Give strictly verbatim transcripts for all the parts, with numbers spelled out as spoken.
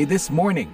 A This Morning.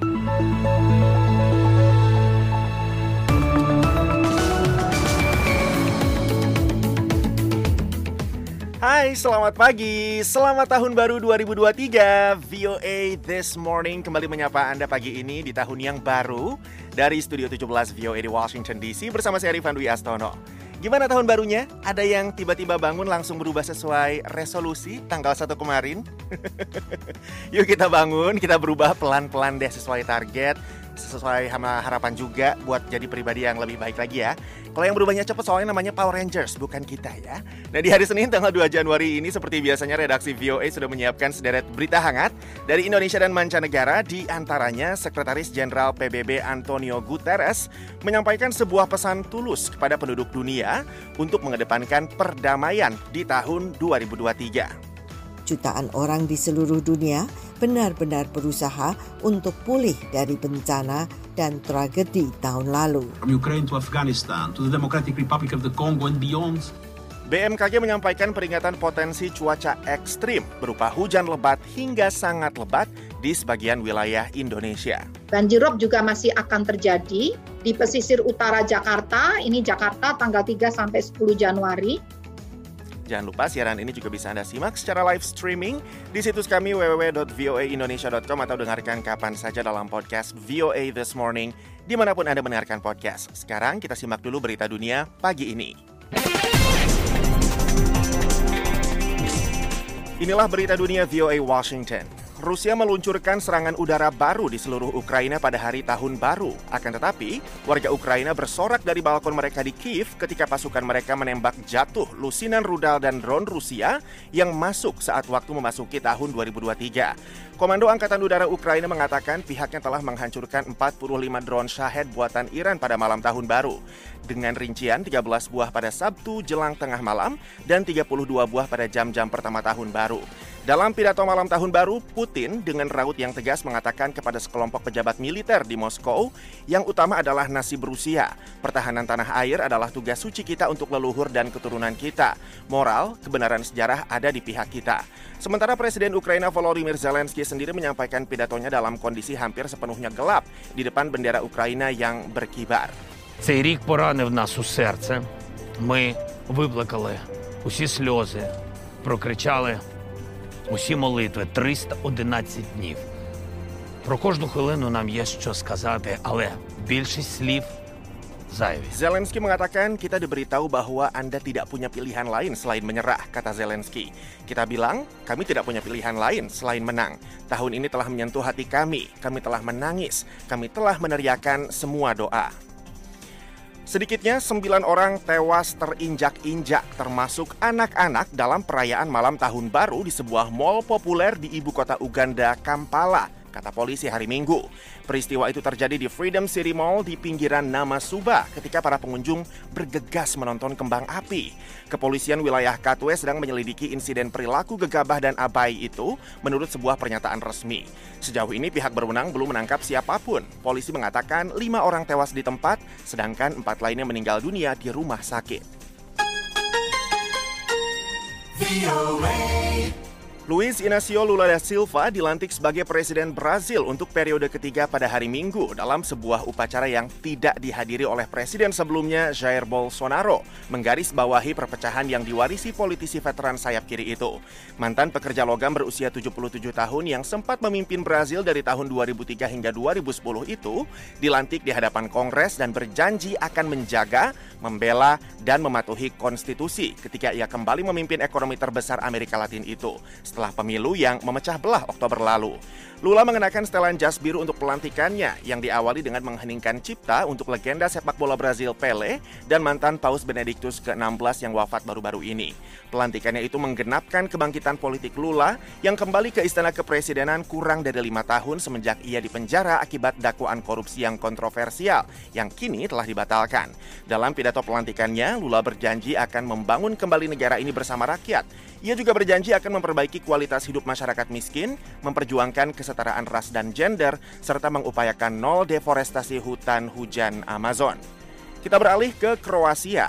Hai, selamat pagi. Selamat tahun baru dua ribu dua puluh tiga. V O A This Morning kembali menyapa Anda pagi ini di tahun yang baru dari Studio tujuh belas V O A di Washington D C bersama saya Rifan Dwi Astono. Gimana tahun barunya? Ada yang tiba-tiba bangun langsung berubah sesuai resolusi tanggal satu kemarin? Yuk kita bangun, kita berubah pelan-pelan deh sesuai target, sesuai harapan juga buat jadi pribadi yang lebih baik lagi ya. Kalau yang berubahnya cepat soalnya namanya Power Rangers, bukan kita ya. Nah di hari Senin tanggal dua Januari ini seperti biasanya redaksi V O A sudah menyiapkan sederet berita hangat dari Indonesia dan mancanegara. Di antaranya Sekretaris Jenderal P B B Antonio Guterres menyampaikan sebuah pesan tulus kepada penduduk dunia untuk mengedepankan perdamaian di tahun dua ribu dua puluh tiga. Jutaan orang di seluruh dunia benar-benar berusaha untuk pulih dari bencana dan tragedi tahun lalu. From Ukraine to Afghanistan, to the Democratic Republic of the Congo and beyond. B M K G menyampaikan peringatan potensi cuaca ekstrim berupa hujan lebat hingga sangat lebat di sebagian wilayah Indonesia. Banjirop juga masih akan terjadi di pesisir utara Jakarta, ini Jakarta tanggal tiga sampai sepuluh Januari. Jangan lupa siaran ini juga bisa Anda simak secara live streaming di situs kami w w w dot v o a indonesia dot com atau dengarkan kapan saja dalam podcast V O A This Morning dimanapun Anda mendengarkan podcast. Sekarang kita simak dulu berita dunia pagi ini. Inilah berita dunia V O A Washington. Rusia meluncurkan serangan udara baru di seluruh Ukraina pada hari tahun baru. Akan tetapi, warga Ukraina bersorak dari balkon mereka di Kiev ketika pasukan mereka menembak jatuh lusinan rudal dan drone Rusia yang masuk saat waktu memasuki tahun dua ribu dua puluh tiga. Komando Angkatan Udara Ukraina mengatakan pihaknya telah menghancurkan empat puluh lima drone Shahed buatan Iran pada malam tahun baru. Dengan rincian tiga belas buah pada Sabtu jelang tengah malam dan tiga puluh dua buah pada jam-jam pertama tahun baru. Dalam pidato malam tahun baru, Putin dengan raut yang tegas mengatakan kepada sekelompok pejabat militer di Moskow, yang utama adalah nasib Rusia. Pertahanan tanah air adalah tugas suci kita untuk leluhur dan keturunan kita. Moral, kebenaran sejarah ada di pihak kita. Sementara Presiden Ukraina Volodymyr Zelensky sendiri menyampaikan pidatonya dalam kondisi hampir sepenuhnya gelap di depan bendera Ukraina yang berkibar. Цей рік поранив нас у серце. Ми виплакали усі сльози, прокричали усі молитви триста одинадцять днів. Про кожну хвилину нам є що сказати, але більшість слів зайві. Zelensky mengatakan kita diberitahu bahwa Anda tidak punya pilihan lain selain menyerah, kata Zelensky. Kita bilang, kami tidak punya pilihan lain selain menang. Tahun ini telah menyentuh hati kami, kami telah menangis, kami telah meneriakan semua doa. Sedikitnya sembilan orang tewas terinjak-injak termasuk anak-anak dalam perayaan malam tahun baru di sebuah mall populer di ibu kota Uganda, Kampala, kata polisi hari Minggu. Peristiwa itu terjadi di Freedom City Mall di pinggiran Namasuba ketika para pengunjung bergegas menonton kembang api. Kepolisian wilayah Katwe sedang menyelidiki insiden perilaku gegabah dan abai itu menurut sebuah pernyataan resmi. Sejauh ini pihak berwenang belum menangkap siapapun. Polisi mengatakan lima orang tewas di tempat, sedangkan empat lainnya meninggal dunia di rumah sakit. Luiz Inácio Lula da Silva dilantik sebagai Presiden Brazil untuk periode ketiga pada hari Minggu dalam sebuah upacara yang tidak dihadiri oleh Presiden sebelumnya Jair Bolsonaro, menggarisbawahi perpecahan yang diwarisi politisi veteran sayap kiri itu. Mantan pekerja logam berusia tujuh puluh tujuh tahun yang sempat memimpin Brazil dari tahun dua ribu tiga hingga dua ribu sepuluh itu dilantik di hadapan Kongres dan berjanji akan menjaga, membela, dan mematuhi konstitusi ketika ia kembali memimpin ekonomi terbesar Amerika Latin itu setelah pemilu yang memecah belah Oktober lalu. Lula mengenakan setelan jas biru untuk pelantikannya yang diawali dengan mengheningkan cipta untuk legenda sepak bola Brazil Pelé dan mantan Paus Benediktus ke enam belas yang wafat baru-baru ini. Pelantikannya itu menggenapkan kebangkitan politik Lula yang kembali ke istana kepresidenan kurang dari lima tahun semenjak ia dipenjara akibat dakwaan korupsi yang kontroversial yang kini telah dibatalkan. Dalam pidato pelantikannya, Lula berjanji akan membangun kembali negara ini bersama rakyat. Ia juga berjanji akan memperbaiki kualitas hidup masyarakat miskin, memperjuangkan kesetaraan ras dan gender, serta mengupayakan nol deforestasi hutan hujan Amazon. Kita beralih ke Kroasia.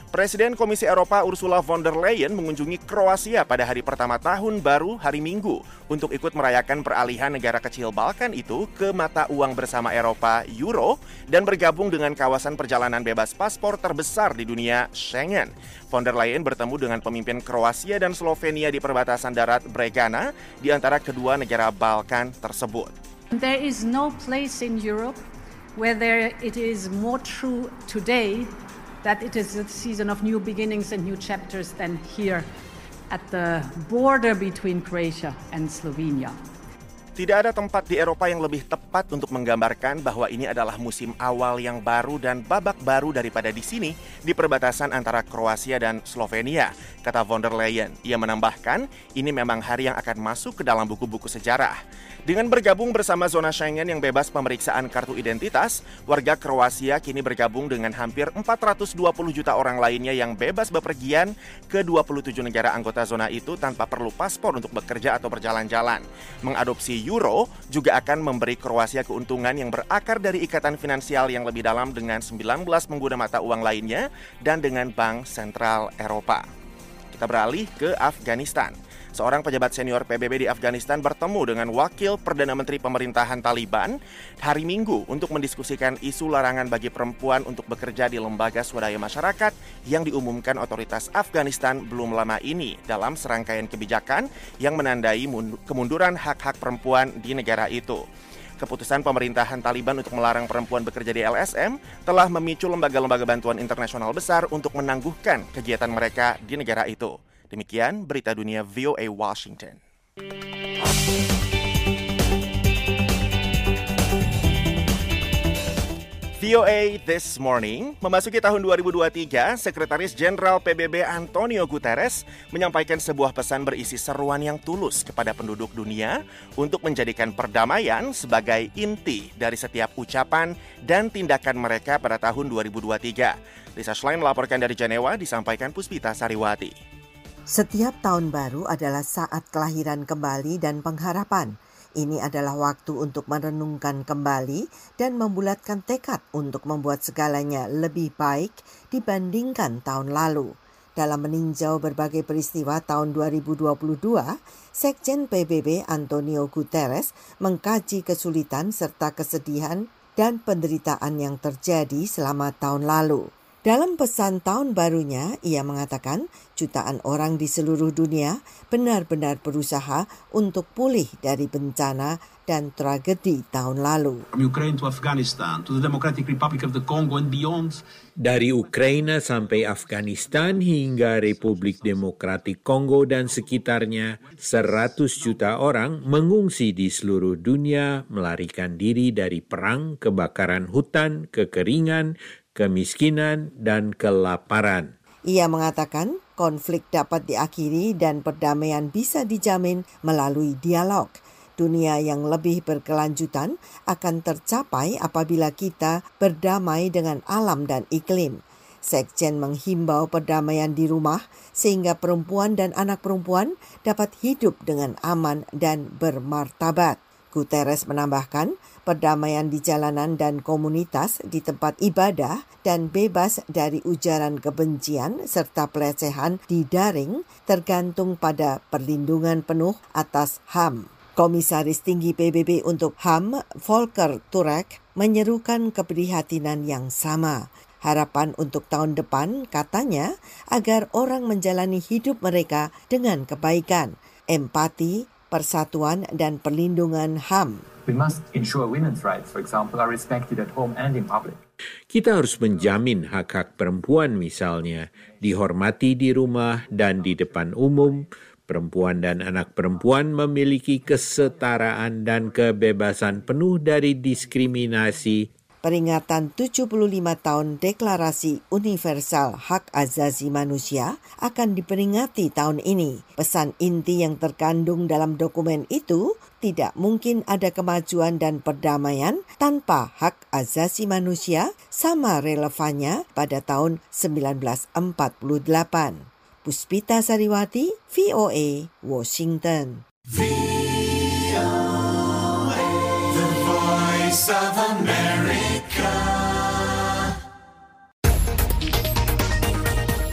Presiden Komisi Eropa Ursula von der Leyen mengunjungi Kroasia pada hari pertama tahun baru hari Minggu untuk ikut merayakan peralihan negara kecil Balkan itu ke mata uang bersama Eropa, Euro, dan bergabung dengan kawasan perjalanan bebas paspor terbesar di dunia, Schengen. Von der Leyen bertemu dengan pemimpin Kroasia dan Slovenia di perbatasan darat Bregana di antara kedua negara Balkan tersebut. There is no place in Europe where there it is more true today that it is a season of new beginnings and new chapters than here at the border between Croatia and Slovenia. Tidak ada tempat di Eropa yang lebih tepat untuk menggambarkan bahwa ini adalah musim awal yang baru dan babak baru daripada di sini, di perbatasan antara Kroasia dan Slovenia, kata von der Leyen. Ia menambahkan, ini memang hari yang akan masuk ke dalam buku-buku sejarah. Dengan bergabung bersama zona Schengen yang bebas pemeriksaan kartu identitas, warga Kroasia kini bergabung dengan hampir empat ratus dua puluh juta orang lainnya yang bebas bepergian ke dua puluh tujuh negara anggota zona itu tanpa perlu paspor untuk bekerja atau berjalan-jalan. Mengadopsi Euro juga akan memberi Kroasia keuntungan yang berakar dari ikatan finansial yang lebih dalam dengan sembilan belas pengguna mata uang lainnya dan dengan Bank Sentral Eropa. Kita beralih ke Afghanistan. Seorang pejabat senior P B B di Afghanistan bertemu dengan wakil Perdana Menteri pemerintahan Taliban hari Minggu untuk mendiskusikan isu larangan bagi perempuan untuk bekerja di lembaga swadaya masyarakat yang diumumkan otoritas Afghanistan belum lama ini dalam serangkaian kebijakan yang menandai kemunduran hak-hak perempuan di negara itu. Keputusan pemerintahan Taliban untuk melarang perempuan bekerja di L S M telah memicu lembaga-lembaga bantuan internasional besar untuk menangguhkan kegiatan mereka di negara itu. Demikian berita dunia V O A Washington. V O A This Morning, memasuki tahun dua ribu dua puluh tiga, Sekretaris Jenderal P B B Antonio Guterres menyampaikan sebuah pesan berisi seruan yang tulus kepada penduduk dunia untuk menjadikan perdamaian sebagai inti dari setiap ucapan dan tindakan mereka pada tahun dua ribu dua puluh tiga. Lisa Schlein melaporkan dari Jenewa, disampaikan Puspita Sariwati. Setiap tahun baru adalah saat kelahiran kembali dan pengharapan. Ini adalah waktu untuk merenungkan kembali dan membulatkan tekad untuk membuat segalanya lebih baik dibandingkan tahun lalu. Dalam meninjau berbagai peristiwa tahun dua ribu dua puluh dua, Sekjen P B B Antonio Guterres mengkaji kesulitan serta kesedihan dan penderitaan yang terjadi selama tahun lalu. Dalam pesan tahun barunya, ia mengatakan jutaan orang di seluruh dunia benar-benar berusaha untuk pulih dari bencana dan tragedi tahun lalu. From Ukraine to Afghanistan, to the Democratic Republic of the Congo and beyond. Dari Ukraina sampai Afghanistan hingga Republik Demokratik Kongo dan sekitarnya, seratus juta orang mengungsi di seluruh dunia melarikan diri dari perang, kebakaran hutan, kekeringan, kemiskinan, dan kelaparan. Ia mengatakan konflik dapat diakhiri dan perdamaian bisa dijamin melalui dialog. Dunia yang lebih berkelanjutan akan tercapai apabila kita berdamai dengan alam dan iklim. Sekjen menghimbau perdamaian di rumah sehingga perempuan dan anak perempuan dapat hidup dengan aman dan bermartabat. Guterres menambahkan, perdamaian di jalanan dan komunitas di tempat ibadah dan bebas dari ujaran kebencian serta pelecehan di daring tergantung pada perlindungan penuh atas H A M. Komisaris Tinggi P B B untuk H A M, Volker Turek, menyerukan keprihatinan yang sama. Harapan untuk tahun depan, katanya, agar orang menjalani hidup mereka dengan kebaikan, empati, persatuan dan perlindungan H A M. We must ensure women's rights, for example, are respected at home and in public. Kita harus menjamin hak-hak perempuan misalnya, dihormati di rumah dan di depan umum. Perempuan dan anak perempuan memiliki kesetaraan dan kebebasan penuh dari diskriminasi. Peringatan tujuh puluh lima tahun Deklarasi Universal Hak Asasi Manusia akan diperingati tahun ini. Pesan inti yang terkandung dalam dokumen itu, tidak mungkin ada kemajuan dan perdamaian tanpa hak asasi manusia, sama relevannya pada tahun sembilan belas empat puluh delapan. Puspita Sariwati, V O A, Washington. V O A, The Voice of America.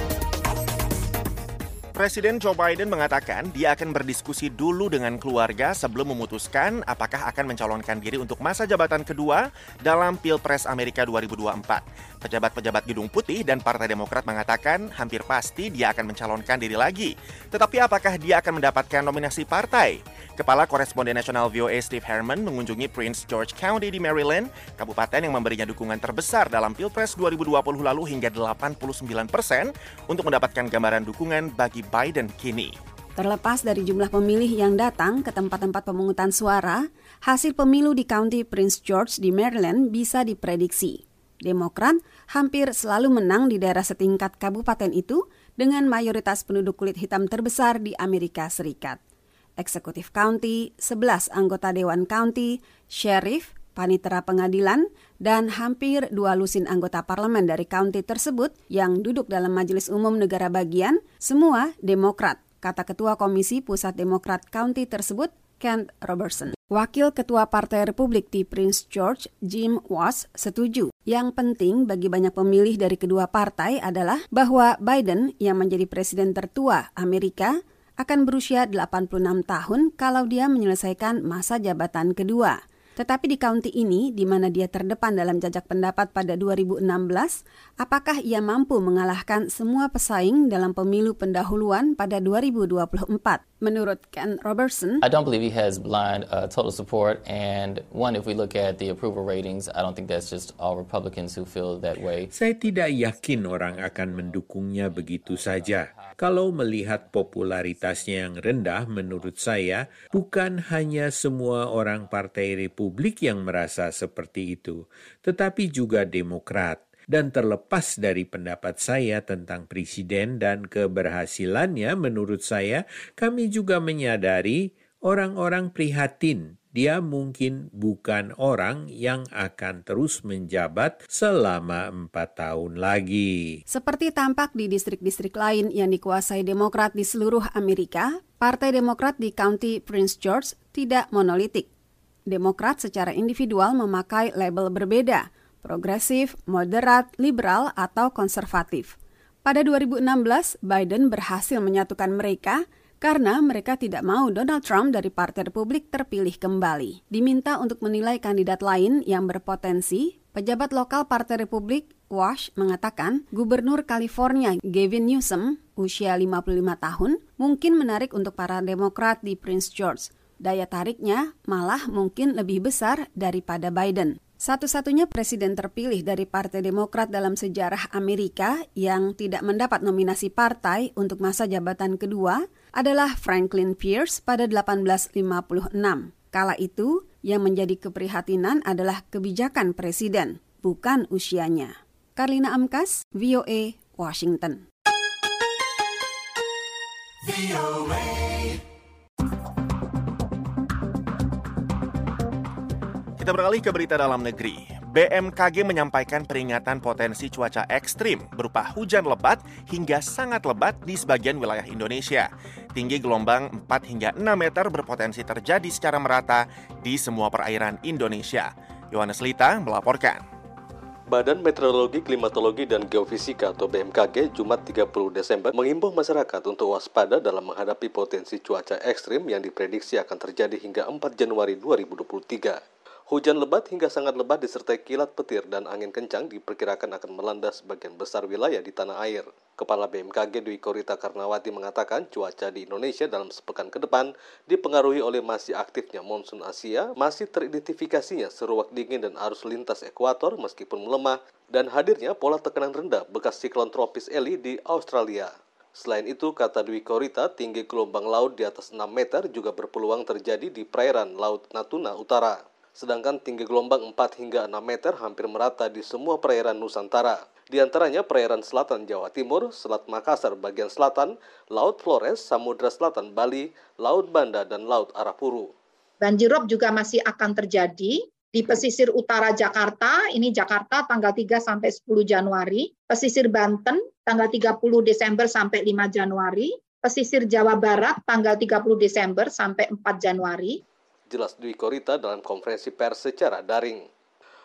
Presiden Joe Biden mengatakan dia akan berdiskusi dulu dengan keluarga sebelum memutuskan apakah akan mencalonkan diri untuk masa jabatan kedua dalam Pilpres Amerika dua ribu dua puluh empat. Pejabat-pejabat Gedung Putih dan Partai Demokrat mengatakan hampir pasti dia akan mencalonkan diri lagi. Tetapi apakah dia akan mendapatkan nominasi partai? Kepala Koresponden Nasional V O A Steve Herman mengunjungi Prince George County di Maryland, kabupaten yang memberinya dukungan terbesar dalam Pilpres dua ribu dua puluh lalu hingga delapan puluh sembilan persen untuk mendapatkan gambaran dukungan bagi Biden kini. Terlepas dari jumlah pemilih yang datang ke tempat-tempat pemungutan suara, hasil pemilu di County Prince George di Maryland bisa diprediksi. Demokrat hampir selalu menang di daerah setingkat kabupaten itu dengan mayoritas penduduk kulit hitam terbesar di Amerika Serikat. Eksekutif County, sebelas anggota Dewan County, Sheriff, panitera pengadilan, dan hampir dua lusin anggota parlemen dari county tersebut yang duduk dalam Majelis Umum Negara Bagian, semua Demokrat, kata Ketua Komisi Pusat Demokrat County tersebut, Kent Robertson. Wakil Ketua Partai Republik di Prince George, Jim Walz, setuju. Yang penting bagi banyak pemilih dari kedua partai adalah bahwa Biden yang menjadi presiden tertua Amerika akan berusia delapan puluh enam tahun kalau dia menyelesaikan masa jabatan kedua. Tetapi di county ini, di mana dia terdepan dalam jajak pendapat pada dua ribu enam belas, apakah ia mampu mengalahkan semua pesaing dalam pemilu pendahuluan pada dua ribu dua puluh empat? Menurut Ken Robertson, I don't believe he has blind uh, total support. And one, if we look at the approval ratings, I don't think that's just all Republicans who feel that way. Saya tidak yakin orang akan mendukungnya begitu saja. Kalau melihat popularitasnya yang rendah, menurut saya, bukan hanya semua orang Partai Republik yang merasa seperti itu, tetapi juga Demokrat. Dan terlepas dari pendapat saya tentang presiden dan keberhasilannya, menurut saya, kami juga menyadari orang-orang prihatin. Dia mungkin bukan orang yang akan terus menjabat selama empat tahun lagi. Seperti tampak di distrik-distrik lain yang dikuasai Demokrat di seluruh Amerika, Partai Demokrat di County Prince George tidak monolitik. Demokrat secara individual memakai label berbeda, progresif, moderat, liberal, atau konservatif. Pada dua ribu enam belas, Biden berhasil menyatukan mereka karena mereka tidak mau Donald Trump dari Partai Republik terpilih kembali. Diminta untuk menilai kandidat lain yang berpotensi, pejabat lokal Partai Republik, Walsh, mengatakan Gubernur California Gavin Newsom, usia lima puluh lima tahun, mungkin menarik untuk para Demokrat di Prince George. Daya tariknya malah mungkin lebih besar daripada Biden. Satu-satunya presiden terpilih dari Partai Demokrat dalam sejarah Amerika yang tidak mendapat nominasi partai untuk masa jabatan kedua adalah Franklin Pierce pada delapan belas lima puluh enam. Kala itu, yang menjadi keprihatinan adalah kebijakan presiden, bukan usianya. Karlina Amkas, V O A, Washington. V O A. Kita beralih ke berita dalam negeri. B M K G menyampaikan peringatan potensi cuaca ekstrim berupa hujan lebat hingga sangat lebat di sebagian wilayah Indonesia. Tinggi gelombang empat hingga enam meter berpotensi terjadi secara merata di semua perairan Indonesia. Yohanes Lita melaporkan. Badan Meteorologi, Klimatologi, dan Geofisika atau B M K G Jumat tiga puluh Desember mengimbau masyarakat untuk waspada dalam menghadapi potensi cuaca ekstrim yang diprediksi akan terjadi hingga empat Januari dua ribu dua puluh tiga. Hujan lebat hingga sangat lebat disertai kilat petir dan angin kencang diperkirakan akan melanda sebagian besar wilayah di tanah air. Kepala B M K G Dwi Korita Karnawati mengatakan cuaca di Indonesia dalam sepekan ke depan dipengaruhi oleh masih aktifnya monsun Asia, masih teridentifikasinya seruak dingin dan arus lintas ekuator meskipun melemah, dan hadirnya pola tekanan rendah bekas siklon tropis Eli di Australia. Selain itu, kata Dwi Korita, tinggi gelombang laut di atas enam meter juga berpeluang terjadi di perairan Laut Natuna Utara. Sedangkan tinggi gelombang empat hingga enam meter hampir merata di semua perairan Nusantara. Di antaranya perairan selatan Jawa Timur, Selat Makassar bagian selatan, Laut Flores, Samudra Selatan Bali, Laut Banda, dan Laut Arafuru. Banjirop juga masih akan terjadi di pesisir utara Jakarta, ini Jakarta tanggal tiga sampai sepuluh Januari, pesisir Banten tanggal tiga puluh Desember sampai lima Januari, pesisir Jawa Barat tanggal tiga puluh Desember sampai empat Januari. Jelas Dwi Korita dalam konferensi pers secara daring.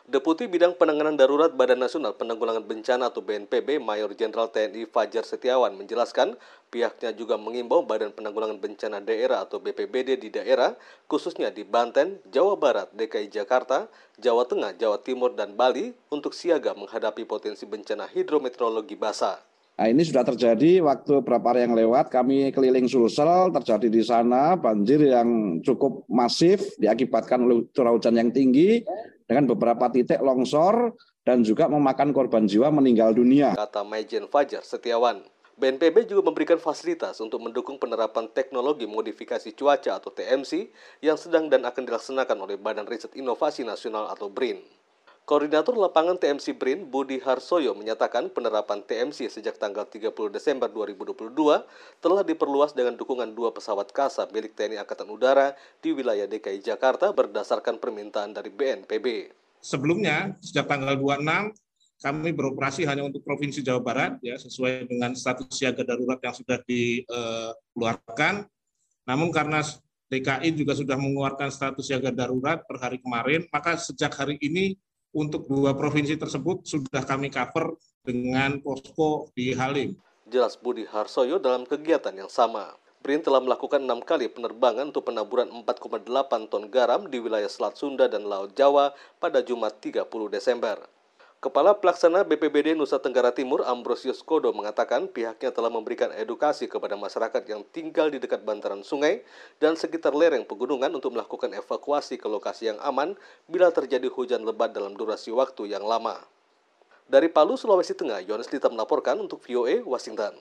Deputi Bidang Penanganan Darurat Badan Nasional Penanggulangan Bencana atau B N P B, Mayor Jenderal T N I Fajar Setiawan menjelaskan pihaknya juga mengimbau Badan Penanggulangan Bencana Daerah atau B P B D di daerah, khususnya di Banten, Jawa Barat, D K I Jakarta, Jawa Tengah, Jawa Timur, dan Bali untuk siaga menghadapi potensi bencana hidrometeorologi basah. Nah, ini sudah terjadi waktu beberapa hari yang lewat, kami keliling Sulsel, terjadi di sana banjir yang cukup masif diakibatkan oleh curah hujan yang tinggi dengan beberapa titik longsor dan juga memakan korban jiwa meninggal dunia. Kata Majen Fajar Setiawan. B N P B juga memberikan fasilitas untuk mendukung penerapan teknologi modifikasi cuaca atau T M C yang sedang dan akan dilaksanakan oleh Badan Riset Inovasi Nasional atau B R I N. Koordinator Lapangan T M C B R I N, Budi Harsoyo, menyatakan penerapan T M C sejak tanggal tiga puluh Desember dua ribu dua puluh dua telah diperluas dengan dukungan dua pesawat kasa milik T N I Angkatan Udara di wilayah D K I Jakarta berdasarkan permintaan dari B N P B. Sebelumnya, sejak tanggal dua puluh enam, kami beroperasi hanya untuk Provinsi Jawa Barat, ya sesuai dengan status siaga darurat yang sudah dikeluarkan. Namun karena D K I juga sudah mengeluarkan status siaga darurat per hari kemarin, maka sejak hari ini untuk dua provinsi tersebut sudah kami cover dengan posko di Halim. Jelas Budi Harsoyo dalam kegiatan yang sama. B R I N telah melakukan enam kali penerbangan untuk penaburan empat koma delapan ton garam di wilayah Selat Sunda dan Laut Jawa pada Jumat tiga puluh Desember. Kepala Pelaksana B P B D Nusa Tenggara Timur, Ambrosius Kodo, mengatakan pihaknya telah memberikan edukasi kepada masyarakat yang tinggal di dekat bantaran sungai dan sekitar lereng pegunungan untuk melakukan evakuasi ke lokasi yang aman bila terjadi hujan lebat dalam durasi waktu yang lama. Dari Palu, Sulawesi Tengah, Yohanes Lita melaporkan untuk V O A Washington.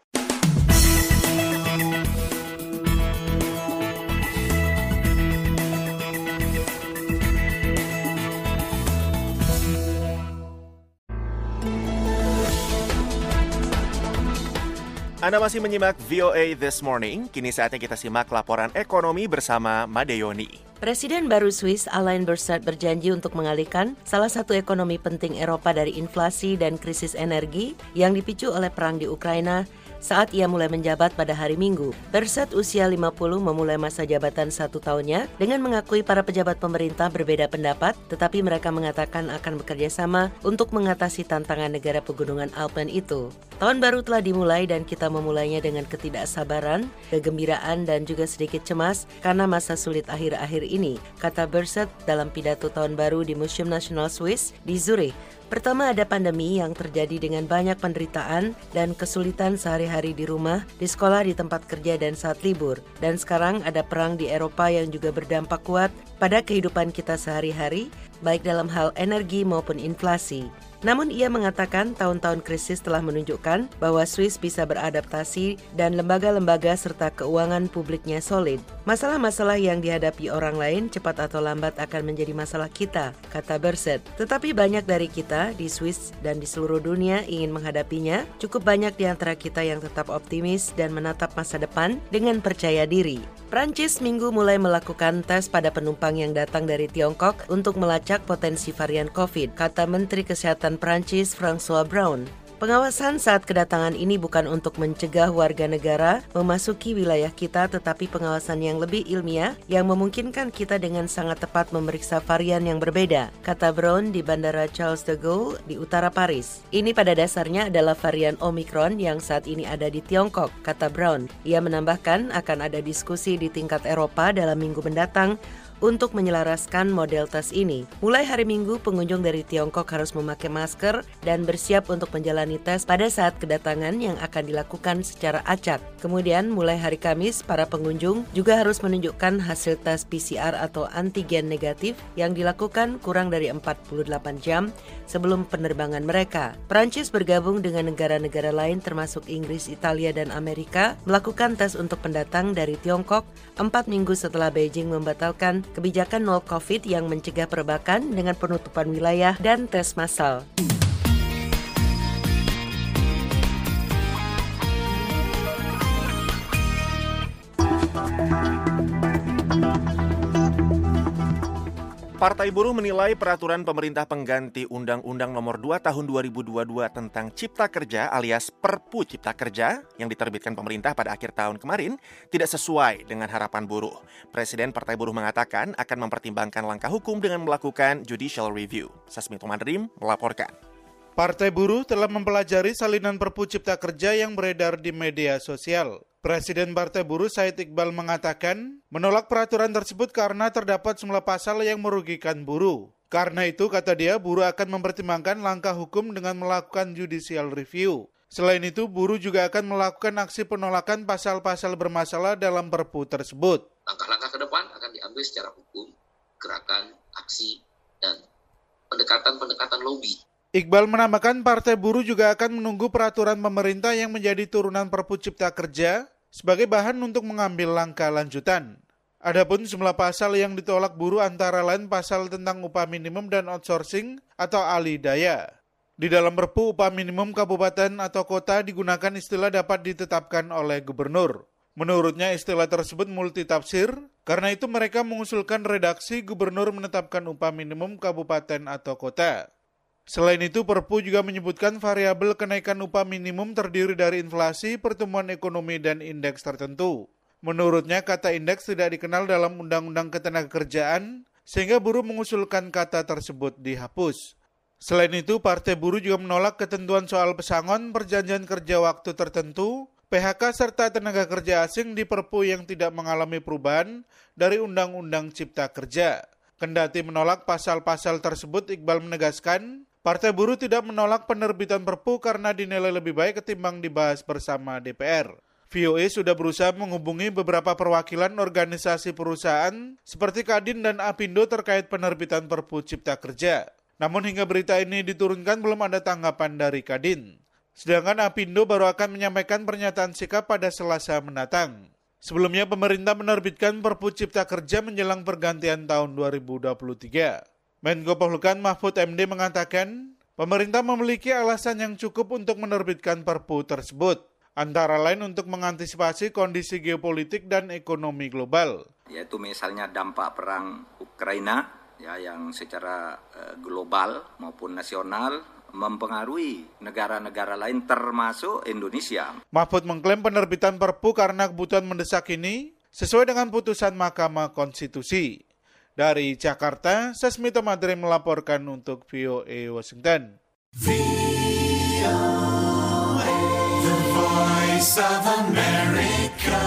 Anda masih menyimak V O A This Morning. Kini saatnya kita simak laporan ekonomi bersama Madeyoni. Presiden baru Swiss, Alain Berset, berjanji untuk mengalihkan salah satu ekonomi penting Eropa dari inflasi dan krisis energi yang dipicu oleh perang di Ukraina saat ia mulai menjabat pada hari Minggu. Berset usia lima puluh memulai masa jabatan satu tahunnya dengan mengakui para pejabat pemerintah berbeda pendapat, tetapi mereka mengatakan akan bekerja sama untuk mengatasi tantangan negara pegunungan Alpen itu. Tahun baru telah dimulai dan kita memulainya dengan ketidaksabaran, kegembiraan, dan juga sedikit cemas karena masa sulit akhir-akhir ini, kata Berset dalam pidato tahun baru di Museum Nasional Swiss di Zurich. Pertama, ada pandemi yang terjadi dengan banyak penderitaan dan kesulitan sehari-hari di rumah, di sekolah, di tempat kerja, dan saat libur. Dan sekarang ada perang di Eropa yang juga berdampak kuat pada kehidupan kita sehari-hari, baik dalam hal energi maupun inflasi. Namun ia mengatakan tahun-tahun krisis telah menunjukkan bahwa Swiss bisa beradaptasi dan lembaga-lembaga serta keuangan publiknya solid. Masalah-masalah yang dihadapi orang lain cepat atau lambat akan menjadi masalah kita, kata Berset. Tetapi banyak dari kita di Swiss dan di seluruh dunia ingin menghadapinya. Cukup banyak di antara kita yang tetap optimis dan menatap masa depan dengan percaya diri. Prancis Minggu mulai melakukan tes pada penumpang yang datang dari Tiongkok untuk melacak potensi varian COVID, kata Menteri Kesehatan Prancis François Braun. Pengawasan saat kedatangan ini bukan untuk mencegah warga negara memasuki wilayah kita, tetapi pengawasan yang lebih ilmiah yang memungkinkan kita dengan sangat tepat memeriksa varian yang berbeda, kata Braun di Bandara Charles de Gaulle di utara Paris. Ini pada dasarnya adalah varian Omicron yang saat ini ada di Tiongkok, kata Braun. Ia menambahkan akan ada diskusi di tingkat Eropa dalam minggu mendatang untuk menyelaraskan model tes ini. Mulai hari Minggu, pengunjung dari Tiongkok harus memakai masker dan bersiap untuk menjalani tes pada saat kedatangan yang akan dilakukan secara acak. Kemudian, mulai hari Kamis, para pengunjung juga harus menunjukkan hasil tes P C R atau antigen negatif yang dilakukan kurang dari empat puluh delapan jam sebelum penerbangan mereka. Prancis bergabung dengan negara-negara lain termasuk Inggris, Italia, dan Amerika melakukan tes untuk pendatang dari Tiongkok empat minggu setelah Beijing membatalkan kebijakan nol COVID yang mencegah perbakan dengan penutupan wilayah dan tes massal. Partai Buruh menilai peraturan pemerintah pengganti Undang-Undang Nomor dua Tahun dua ribu dua puluh dua tentang Cipta Kerja alias Perpu Cipta Kerja yang diterbitkan pemerintah pada akhir tahun kemarin tidak sesuai dengan harapan buruh. Presiden Partai Buruh mengatakan akan mempertimbangkan langkah hukum dengan melakukan judicial review. Sasmito Madrim melaporkan. Partai Buruh telah mempelajari salinan Perpu Cipta Kerja yang beredar di media sosial. Presiden Partai Buruh Said Iqbal mengatakan menolak peraturan tersebut karena terdapat sejumlah pasal yang merugikan buruh. Karena itu, kata dia, buruh akan mempertimbangkan langkah hukum dengan melakukan judicial review. Selain itu, buruh juga akan melakukan aksi penolakan pasal-pasal bermasalah dalam Perpu tersebut. Langkah-langkah ke depan akan diambil secara hukum, gerakan, aksi, dan pendekatan-pendekatan lobby. Iqbal menambahkan Partai Buruh juga akan menunggu peraturan pemerintah yang menjadi turunan Perpu Cipta Kerja sebagai bahan untuk mengambil langkah lanjutan. Adapun jumlah pasal yang ditolak buruh antara lain pasal tentang upah minimum dan outsourcing atau alih daya. Di dalam Perpu, upah minimum kabupaten atau kota digunakan istilah dapat ditetapkan oleh gubernur. Menurutnya istilah tersebut multitafsir, karena itu mereka mengusulkan redaksi gubernur menetapkan upah minimum kabupaten atau kota. Selain itu, Perpu juga menyebutkan variabel kenaikan upah minimum terdiri dari inflasi, pertumbuhan ekonomi, dan indeks tertentu. Menurutnya, kata indeks tidak dikenal dalam Undang-Undang Ketenagakerjaan, sehingga buruh mengusulkan kata tersebut dihapus. Selain itu, Partai Buruh juga menolak ketentuan soal pesangon, perjanjian kerja waktu tertentu, P H K, serta tenaga kerja asing di Perpu yang tidak mengalami perubahan dari Undang-Undang Cipta Kerja. Kendati menolak pasal-pasal tersebut, Iqbal menegaskan, Partai Buruh tidak menolak penerbitan Perpu karena dinilai lebih baik ketimbang dibahas bersama D P R. V O A sudah berusaha menghubungi beberapa perwakilan organisasi perusahaan seperti Kadin dan Apindo terkait penerbitan Perpu Cipta Kerja. Namun hingga berita ini diturunkan belum ada tanggapan dari Kadin. Sedangkan Apindo baru akan menyampaikan pernyataan sikap pada Selasa mendatang. Sebelumnya pemerintah menerbitkan Perpu Cipta Kerja menjelang pergantian tahun dua ribu dua puluh tiga. Menko Polhukam Mahfud M D mengatakan, pemerintah memiliki alasan yang cukup untuk menerbitkan Perpu tersebut, antara lain untuk mengantisipasi kondisi geopolitik dan ekonomi global. Yaitu misalnya dampak perang Ukraina, ya, yang secara uh, global maupun nasional mempengaruhi negara-negara lain termasuk Indonesia. Mahfud mengklaim penerbitan Perpu karena kebutuhan mendesak ini sesuai dengan putusan Mahkamah Konstitusi. Dari Jakarta, Sasmito Madrim melaporkan untuk V O A Washington. V O A, The Voice of America.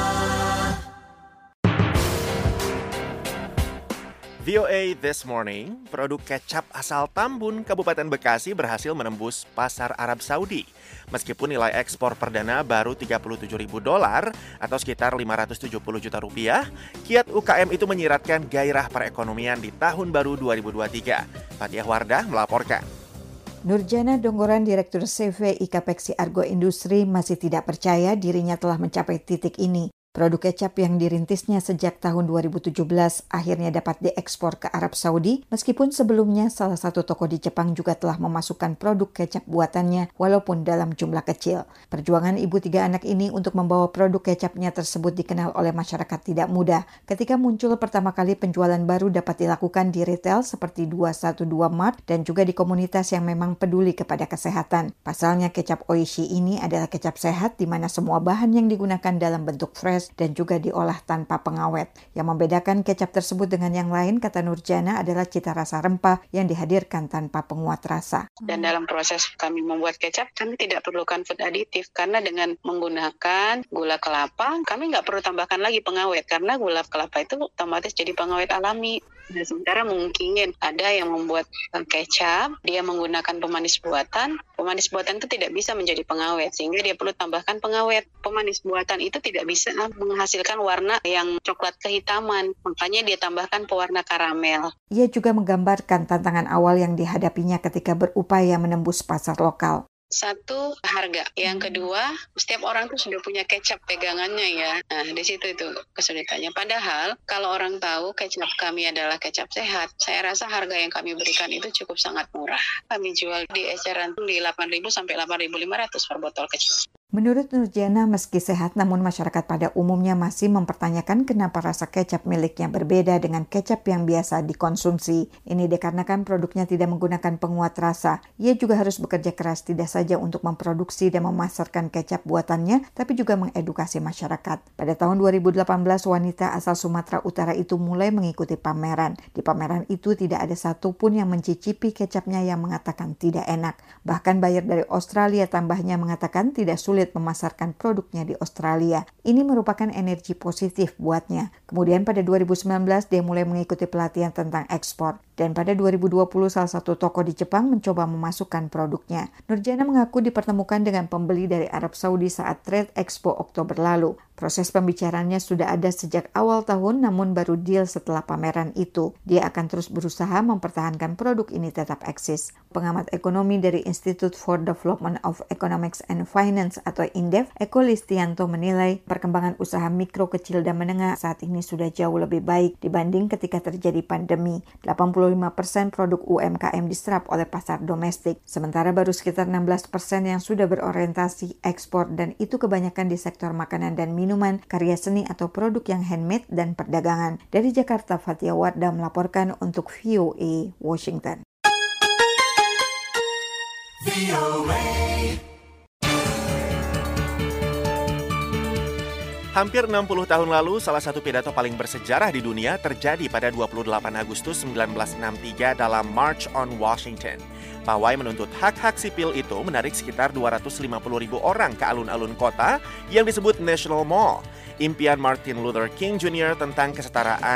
V O A This Morning, produk kecap asal Tambun, Kabupaten Bekasi berhasil menembus pasar Arab Saudi. Meskipun nilai ekspor perdana baru tiga puluh tujuh ribu dolar atau sekitar lima ratus tujuh puluh juta rupiah, kiat U K M itu menyiratkan gairah perekonomian di tahun baru dua ribu dua puluh tiga. Fathiyah Wardah melaporkan. Nurjana Donggoran, Direktur C V I Kapeksi Argo Industri, masih tidak percaya dirinya telah mencapai titik ini. Produk kecap yang dirintisnya sejak tahun dua ribu tujuh belas akhirnya dapat diekspor ke Arab Saudi, meskipun sebelumnya salah satu toko di Jepang juga telah memasukkan produk kecap buatannya walaupun dalam jumlah kecil. Perjuangan ibu tiga anak ini untuk membawa produk kecapnya tersebut dikenal oleh masyarakat tidak mudah. Ketika muncul pertama kali penjualan baru dapat dilakukan di retail seperti dua satu dua Mart dan juga di komunitas yang memang peduli kepada kesehatan. Pasalnya kecap Oishi ini adalah kecap sehat di mana semua bahan yang digunakan dalam bentuk fresh dan juga diolah tanpa pengawet. Yang membedakan kecap tersebut dengan yang lain, kata Nurjana, adalah cita rasa rempah yang dihadirkan tanpa penguat rasa. Dan dalam proses kami membuat kecap, kami tidak perlukan food aditif karena dengan menggunakan gula kelapa, kami nggak perlu tambahkan lagi pengawet karena gula kelapa itu otomatis jadi pengawet alami. Nah, sementara mungkin ada yang membuat kecap, dia menggunakan pemanis buatan. Pemanis buatan itu tidak bisa menjadi pengawet, sehingga dia perlu tambahkan pengawet. Pemanis buatan itu tidak bisa menghasilkan warna yang coklat kehitaman, makanya dia tambahkan pewarna karamel. Ia juga menggambarkan tantangan awal yang dihadapinya ketika berupaya menembus pasar lokal. Satu, harga. Yang kedua, setiap orang tuh sudah punya kecap pegangannya ya. Nah, di situ itu kesulitannya. Padahal, kalau orang tahu kecap kami adalah kecap sehat, saya rasa harga yang kami berikan itu cukup sangat murah. Kami jual di eceran di delapan ribu sampai delapan ribu lima ratus per botol kecap. Menurut Nurjana, meski sehat namun masyarakat pada umumnya masih mempertanyakan kenapa rasa kecap miliknya berbeda dengan kecap yang biasa dikonsumsi. Ini dikarenakan produknya tidak menggunakan penguat rasa. Ia juga harus bekerja keras tidak saja untuk memproduksi dan memasarkan kecap buatannya, tapi juga mengedukasi masyarakat. Pada tahun dua ribu delapan belas, wanita asal Sumatera Utara itu mulai mengikuti pameran. Di pameran itu tidak ada satupun yang mencicipi kecapnya yang mengatakan tidak enak. Bahkan buyer dari Australia tambahnya mengatakan tidak sulit memasarkan produknya di Australia. Ini merupakan energi positif buatnya. Kemudian pada dua ribu sembilan belas dia mulai mengikuti pelatihan tentang ekspor. Dan pada dua ribu dua puluh salah satu toko di Jepang mencoba memasukkan produknya. Nurjana mengaku dipertemukan dengan pembeli dari Arab Saudi saat Trade Expo Oktober lalu. Proses pembicaraannya sudah ada sejak awal tahun namun baru deal setelah pameran itu. Dia akan terus berusaha mempertahankan produk ini tetap eksis. Pengamat ekonomi dari Institute for Development of Economics and Finance atau INDEF, Eko Listianto menilai perkembangan usaha mikro, kecil, dan menengah saat ini sudah jauh lebih baik dibanding ketika terjadi pandemi. delapan puluh lima persen produk U M K M diserap oleh pasar domestik, sementara baru sekitar enam belas persen yang sudah berorientasi ekspor dan itu kebanyakan di sektor makanan dan minuman, karya seni atau produk yang handmade dan perdagangan. Dari Jakarta, Fatia Wardah melaporkan untuk V O A Washington. V O A. Hampir enam puluh tahun lalu, salah satu pidato paling bersejarah di dunia terjadi pada dua puluh delapan Agustus seribu sembilan ratus enam puluh tiga dalam March on Washington. Pawai menuntut hak-hak sipil itu menarik sekitar dua ratus lima puluh ribu orang ke alun-alun kota yang disebut National Mall. Impian Martin Luther King Junior tentang kesetaraan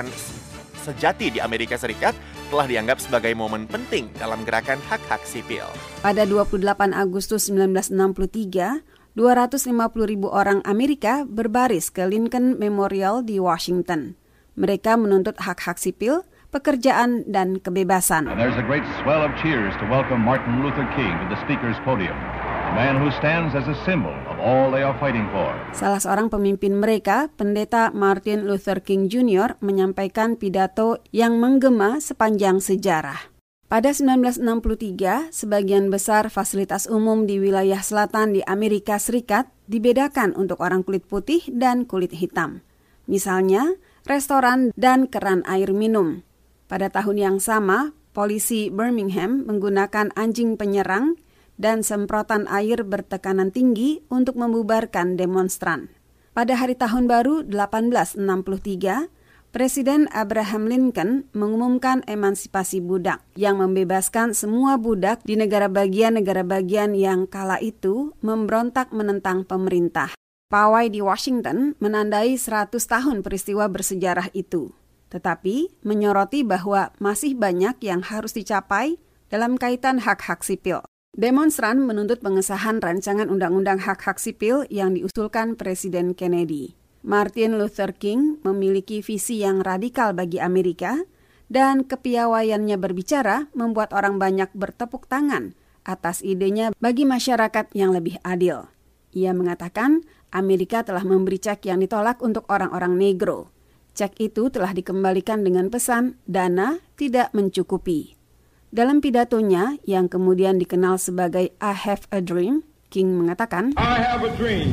sejati di Amerika Serikat telah dianggap sebagai momen penting dalam gerakan hak-hak sipil. Pada dua puluh delapan Agustus seribu sembilan ratus enam puluh tiga, dua ratus lima puluh ribu orang Amerika berbaris ke Lincoln Memorial di Washington. Mereka menuntut hak-hak sipil, pekerjaan, dan kebebasan. And there's a great swell of cheers to welcome Martin Luther King to the speaker's podium, a man who stands as a symbol of all they are fighting for. Salah seorang pemimpin mereka, Pendeta Martin Luther King Junior, menyampaikan pidato yang menggema sepanjang sejarah. Pada seribu sembilan ratus enam puluh tiga, sebagian besar fasilitas umum di wilayah selatan di Amerika Serikat dibedakan untuk orang kulit putih dan kulit hitam. Misalnya, restoran dan keran air minum. Pada tahun yang sama, polisi Birmingham menggunakan anjing penyerang dan semprotan air bertekanan tinggi untuk membubarkan demonstran. Pada hari tahun baru delapan belas enam puluh tiga, Presiden Abraham Lincoln mengumumkan emansipasi budak yang membebaskan semua budak di negara bagian-negara bagian yang kala itu memberontak menentang pemerintah. Pawai di Washington menandai seratus tahun peristiwa bersejarah itu, tetapi menyoroti bahwa masih banyak yang harus dicapai dalam kaitan hak-hak sipil. Demonstran menuntut pengesahan rancangan undang-undang hak-hak sipil yang diusulkan Presiden Kennedy. Martin Luther King memiliki visi yang radikal bagi Amerika dan kepiawaiannya berbicara membuat orang banyak bertepuk tangan atas idenya bagi masyarakat yang lebih adil. Ia mengatakan Amerika telah memberi cek yang ditolak untuk orang-orang negro. Cek itu telah dikembalikan dengan pesan dana tidak mencukupi. Dalam pidatonya yang kemudian dikenal sebagai I Have a Dream, King mengatakan, I have a dream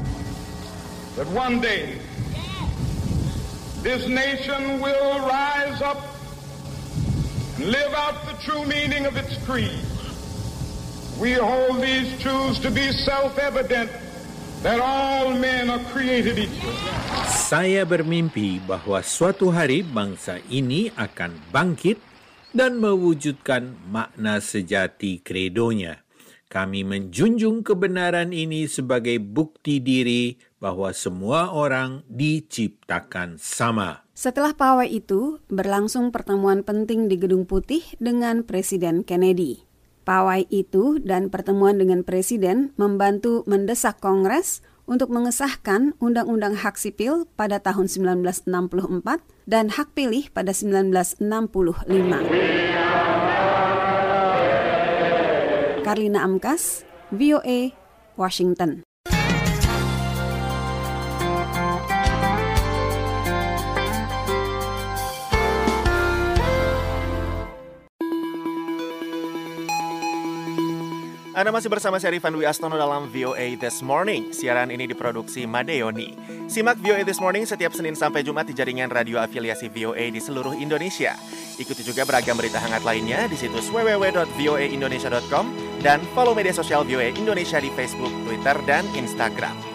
that one day this nation will rise up and live out the true meaning of its creed. We hold these truths to be self-evident that all men are created equal. Saya bermimpi bahwa suatu hari bangsa ini akan bangkit dan mewujudkan makna sejati kredonya. Kami menjunjung kebenaran ini sebagai bukti diri bahwa semua orang diciptakan sama. Setelah pawai itu, berlangsung pertemuan penting di Gedung Putih dengan Presiden Kennedy. Pawai itu dan pertemuan dengan Presiden membantu mendesak Kongres untuk mengesahkan Undang-Undang Hak Sipil pada tahun seribu sembilan ratus enam puluh empat dan hak pilih pada seribu sembilan ratus enam puluh lima. Karlina Amkas, V O A, Washington. Anda masih bersama saya Rifan Dwi Astono dalam V O A This Morning. Siaran ini diproduksi Madeoni. Simak V O A This Morning setiap Senin sampai Jumat di jaringan radio afiliasi V O A di seluruh Indonesia. Ikuti juga beragam berita hangat lainnya di situs w w w dot v o a indonesia dot com dan follow media sosial V O A Indonesia di Facebook, Twitter, dan Instagram.